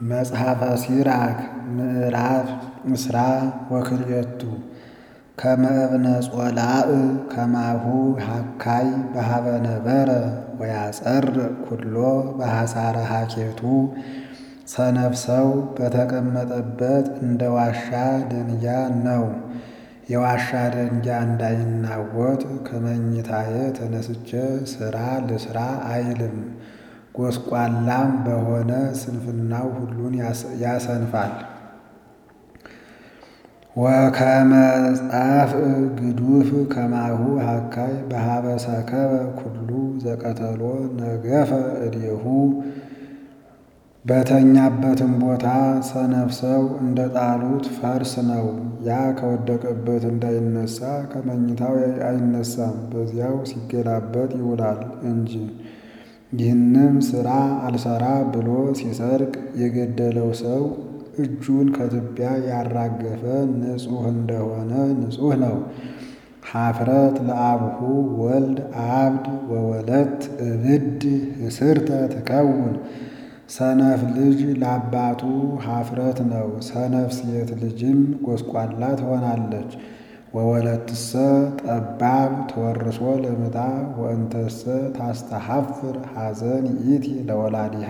መጽሐፈ ሲራክ ምዕራፍ እስራ ወክልኤቱ ከመ እብነ ጾላእ ከማሁ ሐካይ በሀበ ነበረ ወያጸርእ ኩሎ በሐሳረ ሀኬቱ። ሰነፍ ሰው በተቀመጠበት እንደ ዋሻ ደንጊያ ነው። የዋሻ ደንጊያ እንዳይናወጥ ከመኝታዬ ተነስቼ ሥራ ልሥራ አይልም። ጎስቋላም በሆነ ስንፍናው ሁሉን ያሰንፋል። ወከመ ጻፍእ ግዱፍ ከማሁ ሐካይ በሀበ ሰከበ ኩሉ ዘቀተሎ ነገፈ እዴሁ። በተኛበትም ቦታ ሰነፍ ሰው እንደ ጣሉት ፈርስ ነው። ያ ከወደቀበት እንዳይነሳ ከመኝታው አይነሳም፣ በዚያው ሲገላበጥ ይውላል እንጂ። ይህንም ሥራ አልሰራ ብሎ ሲሰርቅ የገደለው ሰው እጁን ከትቢያ ያራገፈ ንጹሕ እንደሆነ ንጹሕ ነው። ኀፍረት ለአብሁ ወልድ አብድ ወወለት እብድ ህስርተ ትከውን። ሰነፍ ልጅ ለአባቱ ኀፍረት ነው። ሰነፍ ሴት ልጅም ጎስቋላ ትሆናለች። ወወለትሰ ጠባብ ተወርሶ ለምጣ ወእንተሰ ታስተሐፍር ሐዘን ይእቲ ለወላዲሃ።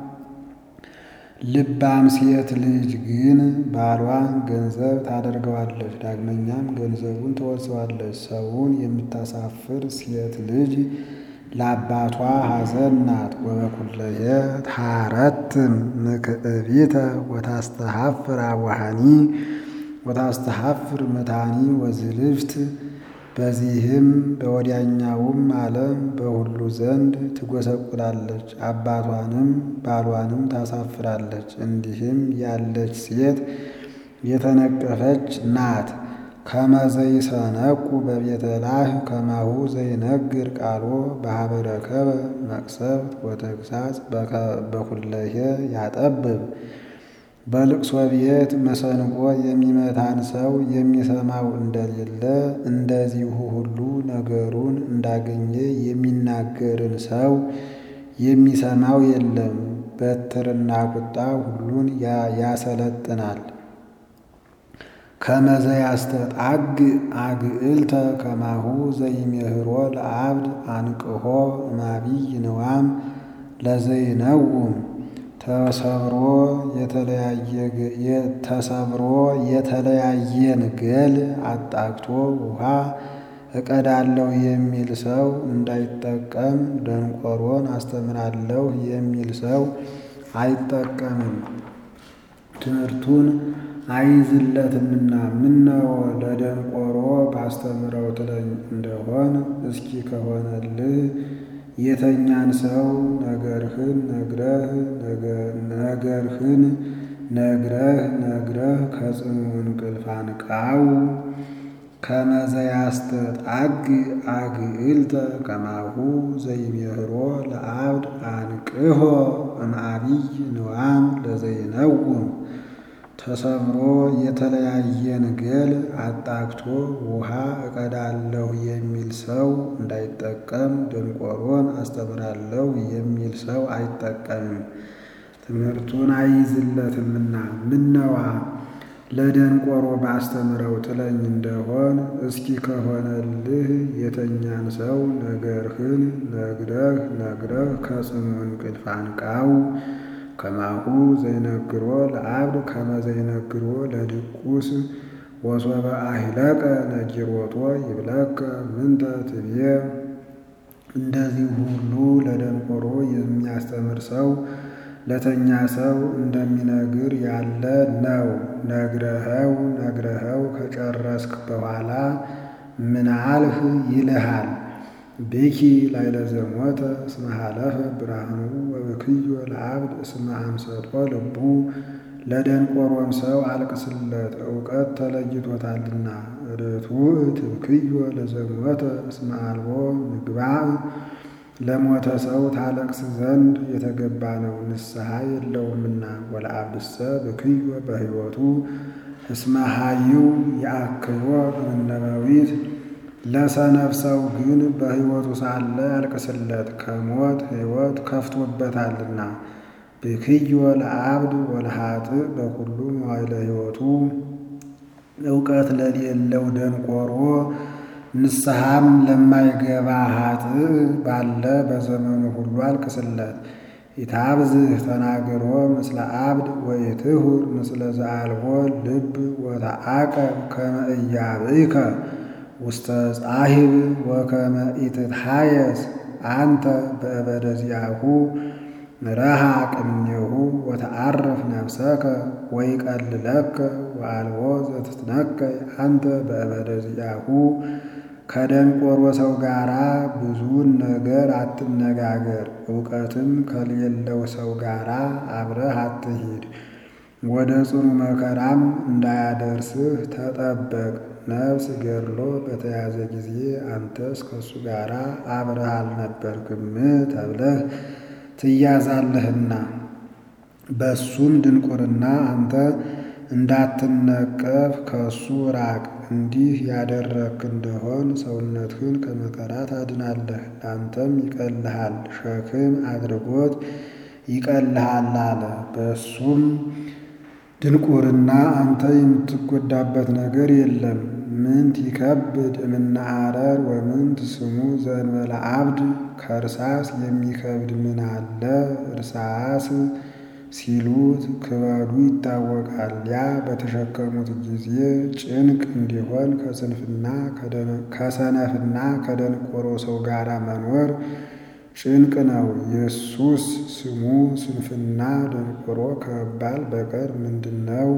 ልባም ሴት ልጅ ግን ባሏን ገንዘብ ታደርገዋለች፣ ዳግመኛም ገንዘቡን ትወርሰዋለች። ሰውን የምታሳፍር ሴት ልጅ ለአባቷ ሐዘን ናት። ወበኩለየ ታረትም ምክዕቢተ ወታስተሐፍር አቡሃኒ ወታስተሐፍር ምታኒ ወዝልፍት። በዚህም በወዲያኛውም ዓለም በሁሉ ዘንድ ትጎሰቁላለች፣ አባቷንም ባሏንም ታሳፍራለች። እንዲህም ያለች ሴት የተነቀፈች ናት። ከመ ዘይሰነቁ በቤተ ላህ ከማሁ ዘይነግር ቃሎ በሀበ ረከበ መቅሰፍት ወተግሣጽ በኩለየ ያጠብብ። በልቅሶ ቤት መሰንቆ የሚመታን ሰው የሚሰማው እንደሌለ እንደዚሁ ሁሉ ነገሩን እንዳገኘ የሚናገርን ሰው የሚሰማው የለም። በትርና ቁጣ ሁሉን ያሰለጥናል። ከመ ዘያስተጣግ አግዕልተ ከማሁ ዘይሜህሮ ለአብድ አንቅሖ እማቢይ ንዋም ለዘይነውም። ተሰብሮ የተለያየን ገል አጣቅቶ ውሃ እቀዳለሁ የሚል ሰው እንዳይጠቀም፣ ደንቆሮን አስተምራለሁ የሚል ሰው አይጠቀምም። ትምህርቱን አይዝለትምና ምነው ለደንቆሮ ባስተምረው ትለኝ እንደሆን፣ እስኪ ከሆነልህ የተኛን ሰው ነገርህን ነግረህ ከጽኑ እንቅልፍ አንቃው። ከመ ዘያስተጣግ አግዕልተ ከማሁ ዘይሜህሮ ለአብድ አንቅሖ እምአቢይ ንዋም ለዘይነውም። ተሰብሮ የተለያየን ገል አጣቅቶ ውሃ እቀዳለሁ የሚል ሰው እንዳይጠቀም፣ ደንቆሮን አስተምራለሁ የሚል ሰው አይጠቀምም። ትምህርቱን አይዝለትምና ምነዋ ለደንቆሮ ባስተምረው ትለኝ እንደሆን፣ እስኪ ከሆነልህ የተኛን ሰው ነገርህን ነግረህ ከጽኑ እንቅልፍ አንቃው። ከማሁ ዘይነግሮ ለአብድ ከመ ዘይነግሮ ለድቁስ ወሶበ አሂለቀ ነጊሮቶ ይብለከ ምንተ ትቤ። እንደዚህ ሁሉ ለደንቆሮ የሚያስተምር ሰው ለተኛ ሰው እንደሚነግር ያለ ነው። ነግረኸው ከጨረስክ በኋላ ምን አልህ ይልሃል። ብኪ ላዕለ ዘሞተ እስመ ሀለፈ ብርሃኑ ወብክዮ ለአብድ እስመ አምሰጦ ልቡ። ለደንቆሮም ሰው አልቅስለት እውቀት ተለይቶታልና። ርቱዕ ትብክዮ ለዘሞተ እስመ አልቦ ምግባእ። ለሞተ ሰው ታለቅስ ዘንድ የተገባ ነው፣ ንስሐ የለውምና። ወለአብድሰ ብክዮ በሕይወቱ እስመ ኀይው የአክዮ እምነመዊት። ለሰነፍ ሰው ግን በሕይወቱ ሳለ ያልቅስለት ከሞት ሕይወት ከፍቶበታልና። ብክዮ ለአብድ ወለኃጥእ በኩሉ መዋዕለ ሕይወቱ እውቀት ለሌለው ደንቆሮ ንስሐም ለማይገባ ኃጥእ ባለ በዘመኑ ሁሉ አልቅስለት። ኢታብዝህ ተናግሮ ምስለ አብድ ወኢትሁር ምስለ ዘአልቦ ልብ ወተዓቀብ ከመ ኢያብእከ ውስተ ጻሂብ ወከመ ኢትትሐየስ አንተ በእበደ ዚአሁ ረሃቅ እምኔሁ ወተዓርፍ ነፍሰከ ወይቀልለከ ወአልቦ ዘትትነከይ አንተ በእበደ ዚአሁ። ከደንቆሮ ሰው ጋራ ብዙውን ነገር አትነጋገር፣ እውቀትም ከሌለው ሰው ጋራ አብረህ አትሂድ። ወደ ጽኑ መከራም እንዳያደርስህ ተጠበቅ። ነፍስ ገድሎ በተያዘ ጊዜ አንተስ ከእሱ ጋራ አብረህ አልነበርክም ተብለህ ትያዛለህና። በሱም ድንቁርና አንተ እንዳትነቀፍ ከሱ ራቅ። እንዲህ ያደረግክ እንደሆን ሰውነትህን ከመከራ ታድናለህ፣ ለአንተም ይቀልሃል፣ ሸክም አድርጎት ይቀልሃል አለ። በሱም ድንቁርና አንተ የምትጎዳበት ነገር የለም። ምንት ይከብድ እምነ አረር ወምንት ስሙ ዘእንበለ አብድ። ከእርሳስ የሚከብድ ምን አለ? እርሳስ ሲሉት ክበዱ ይታወቃል። ያ በተሸከሙት ጊዜ ጭንቅ እንዲሆን ከሰነፍና ከደንቆሮ ሰው ጋር መኖር ጭንቅ ነው። ኢየሱስ ስሙ ስንፍና ደንቆሮ ከመባል በቀር ምንድን ነው?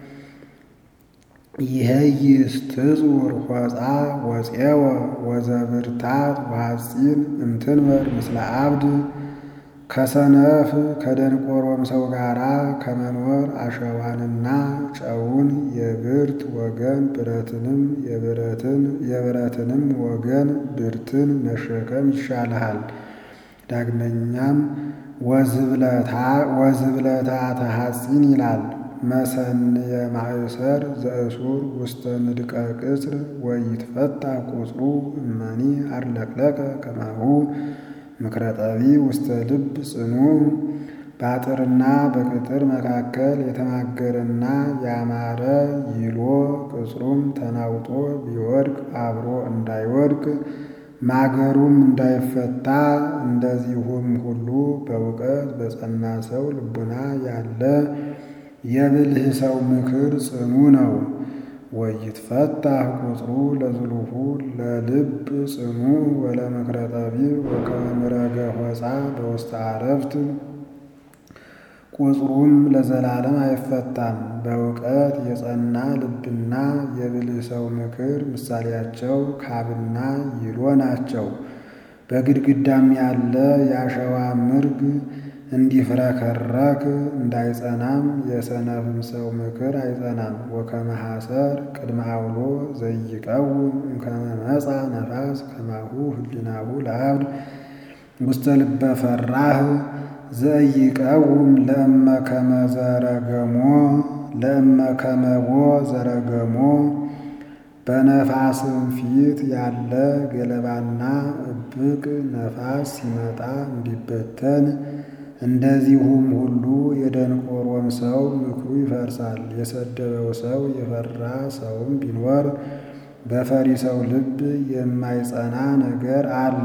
ይሄይስ ትጹር ሆፃ ወፄወ ወዘብርታት ወሐፂን እምትንበር ምስለ አብድ። ከሰነፍ ከደንቆሮም ሰው ጋራ ከመኖር አሸዋንና ጨውን የብርት ወገን ብረትንም የብረትንም ወገን ብርትን መሸከም ይሻልሃል። ዳግመኛም ወዝብለታ ተሐፂን ይላል። መሰንየ ማእሰር ዘእሱር ውስተ ንድቀ ቅጽር ወይትፈታ ቁጽሩ እመኒ አርለቅለቀ ከማሁ ምክረ ጠቢ ውስተ ልብ ጽኑ። በአጥርና በቅጥር መካከል የተማገረና ያማረ ይሎ ቅጽሩም ተናውጦ ቢወድቅ አብሮ እንዳይወድቅ ማገሩም እንዳይፈታ እንደዚሁም ሁሉ በእውቀት በጸና ሰው ልቡና ያለ የብልህ ሰው ምክር ጽኑ ነው። ወይትፈታህ ቁጽሩ ለዝሉሁ ለልብ ጽኑ ወለምክረ ጠቢብ ወከመ ምረገ ሆፃ በውስተ አረፍት። ቁጽሩም ለዘላለም አይፈታም። በእውቀት የጸና ልብና የብልህ ሰው ምክር ምሳሌያቸው ካብና ይሎ ናቸው። በግድግዳም ያለ የአሸዋ ምርግ እንዲፍረከረክ እንዳይጸናም የሰነፍም ሰው ምክር አይጸናም። ወከመ ሐሰር ቅድመ አውሎ ዘይቀውም እምከመ መጻ ነፋስ ከማሁ ህሊናሁ ለአብድ ውስተ ልበ ፈራህ ዘይቀውም ለእመ ከመቦ ዘረገሞ። በነፋስም ፊት ያለ ገለባና እብቅ ነፋስ ሲመጣ እንዲበተን እንደዚሁም ሁሉ የደንቆሮም ሰው ምክሩ ይፈርሳል። የሰደበው ሰው የፈራ ሰውም ቢኖር በፈሪ ሰው ልብ የማይጸና ነገር አለ።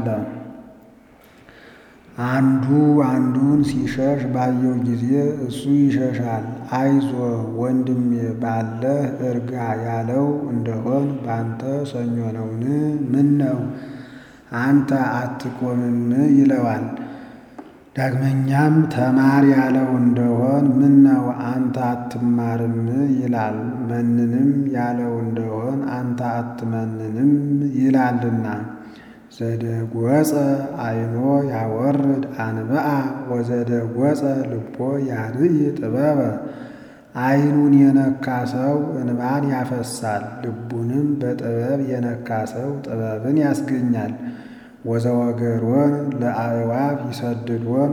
አንዱ አንዱን ሲሸሽ ባየው ጊዜ እሱ ይሸሻል። አይዞ ወንድሜ ባለህ እርጋ ያለው እንደሆን ባንተ ሰኞ ነውን? ምን ነው አንተ አትቆምም ይለዋል። ዳግመኛም ተማር ያለው እንደሆን ምን ነው አንተ አትማርም ይላል። መንንም ያለው እንደሆን አንተ አትመንንም ይላልና። ዘደጐጸ አይኖ ያወርድ አንብአ ወዘደጐጸ ልቦ ያርኢ ጥበበ። አይኑን የነካ ሰው እንባን ያፈሳል፣ ልቡንም በጥበብ የነካ ሰው ጥበብን ያስገኛል። ወዘወገሮን ለአእዋፍ ይሰድዶን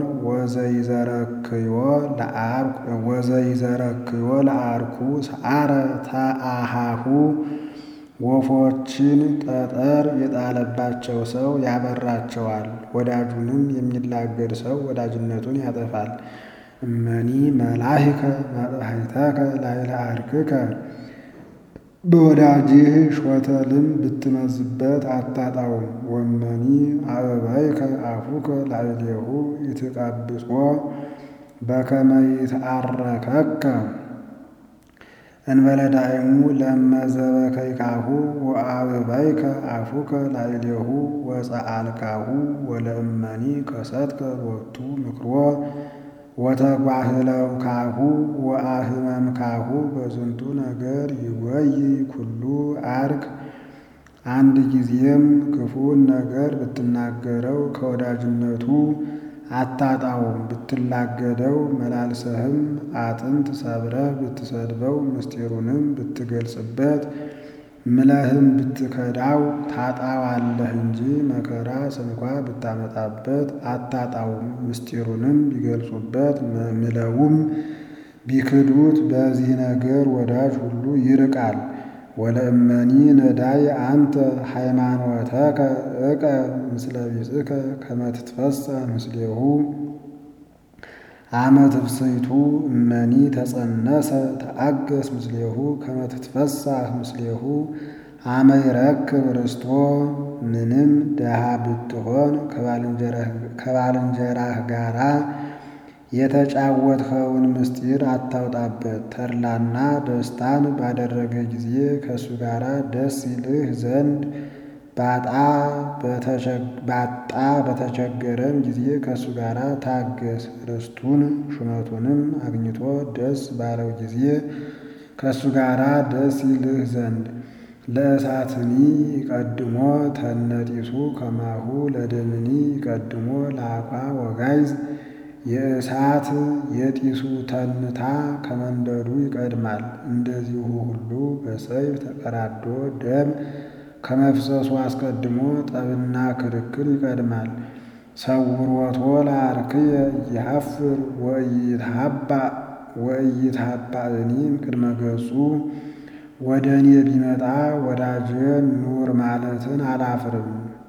ወዘይዘረክዮ ለአርኩ ሰዓረ ተአሃሁ። ወፎችን ጠጠር የጣለባቸው ሰው ያበራቸዋል፣ ወዳጁንም የሚላገድ ሰው ወዳጅነቱን ያጠፋል። እመኒ መላሂከ መጥሐይተከ ላዕለ አርክከ በወዳጅህ ሾተልም ብትመዝበት አታጣውም። ወመኒ አበባይከ አፉከ ላዕሌሁ ይትቀብጾ በከመ ይትአረከከ እንበለ ዳእሙ ለመዘበከይካሁ ወአበባይከ አፉከ ላዕሌሁ ወፀአልካሁ ወለእመኒ ከሰትከ ሎቱ ምክሮ ወተጓህለውካሁ ወአህመምካሁ በዝንቱ ነገር ይጎይ ኩሉ አርክ። አንድ ጊዜም ክፉን ነገር ብትናገረው ከወዳጅነቱ አታጣውም። ብትላገደው መላልሰህም አጥንት ሰብረህ ብትሰድበው ምስጢሩንም ብትገልጽበት ምለህም ብትከዳው ታጣዋለህ እንጂ መከራ ስንኳ ብታመጣበት አታጣውም። ምስጢሩንም ቢገልጹበት ምለውም ቢክዱት በዚህ ነገር ወዳጅ ሁሉ ይርቃል። ወለእመኒ ነዳይ አንተ ሃይማኖተከ እቀ ምስለ ቢጽከ ከመ ትትፈሥሕ ምስሌሁ አመ ትፍሥሕቱ እመኒ ተጸነሰ ተአገስ ምስሌሁ ከመ ትትፈሥሕ ምስሌሁ አመ ይረክብ ርስቶ። ምንም ደሃ ብትሆን ከባልንጀራህ ጋራ የተጫወትኸውን ምስጢር አታውጣበት። ተድላና ደስታን ባደረገ ጊዜ ከእሱ ጋራ ደስ ይልህ ዘንድ ባጣ በተቸገረም ጊዜ ከእሱ ጋር ታገስ። ርስቱን ሹመቱንም አግኝቶ ደስ ባለው ጊዜ ከእሱ ጋር ደስ ይልህ ዘንድ። ለእሳትኒ ይቀድሞ ተነጢሱ ከማሁ ለደምኒ ይቀድሞ ለአኳ ወጋይዝ። የእሳት የጢሱ ተንታ ከመንደዱ ይቀድማል። እንደዚሁ ሁሉ በሰይፍ ተቀራዶ ደም ከመፍሰሱ አስቀድሞ ጠብና ክርክር ይቀድማል። ሰውሮቶ ለአርክየ ይሐፍር ወኢይትሃባእኒ ቅድመ ገጹ። ወደ እኔ ቢመጣ ወዳጄን ኑር ማለትን አላፍርም።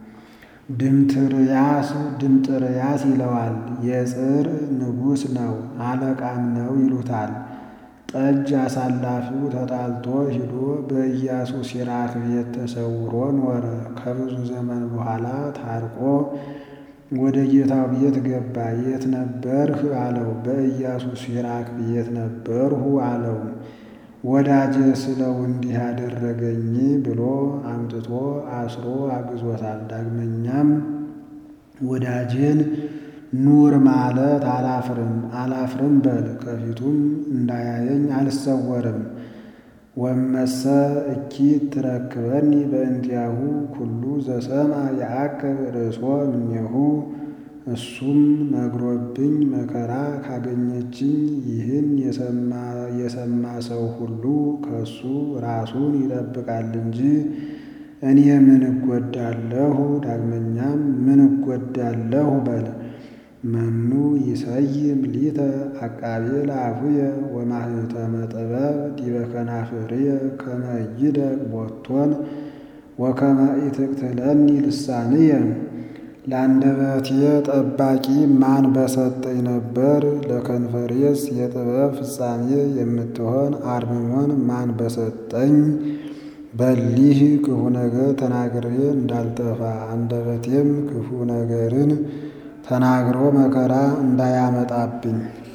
ድምጥርያስ ይለዋል። የጽር ንጉሥ ነው አለቃም ነው ይሉታል። ጠጅ አሳላፊው ተጣልቶ ሂዶ በኢያሱ ሲራክ ቤት ተሰውሮ ኖረ። ከብዙ ዘመን በኋላ ታርቆ ወደ ጌታው ቤት ገባ። የት ነበርህ አለው። በኢያሱ ሲራክ ቤት ነበርሁ አለው። ወዳጄ ስለው እንዲህ ያደረገኝ ብሎ አምጥቶ አስሮ አግዞታል። ዳግመኛም ወዳጄን ኑር ማለት አላፍርም በል። ከፊቱም እንዳያየኝ አልሰወርም። ወመሰ እኪት ትረክበኒ በእንቲአሁ ኩሉ ዘሰምዐ ያዕቅብ ርእሶ እምኔሁ። እሱም ነግሮብኝ መከራ ካገኘችኝ ይህን የሰማ ሰው ሁሉ ከሱ ራሱን ይጠብቃል እንጂ እኔ ምን እጎዳለሁ? ዳግመኛም ምን እጎዳለሁ በል። መኑ ይሰይም ሊተ አቃቤ ለአፉየ ወማኅተመ ጥበብ ዲበ ከናፍርየ ከመ ይደቅ ቦቶን ወከመ ኢትቅትለኒ ልሳንየ። ለአንደበቴ ጠባቂ ማን በሰጠኝ ነበር? ለከንፈሬስ የጥበብ ፍጻሜ የምትሆን አርምሞን ማን በሰጠኝ? በሊህ ክፉ ነገር ተናግሬ እንዳልጠፋ አንደበቴም ክፉ ነገርን ተናግሮ መከራ እንዳያመጣብኝ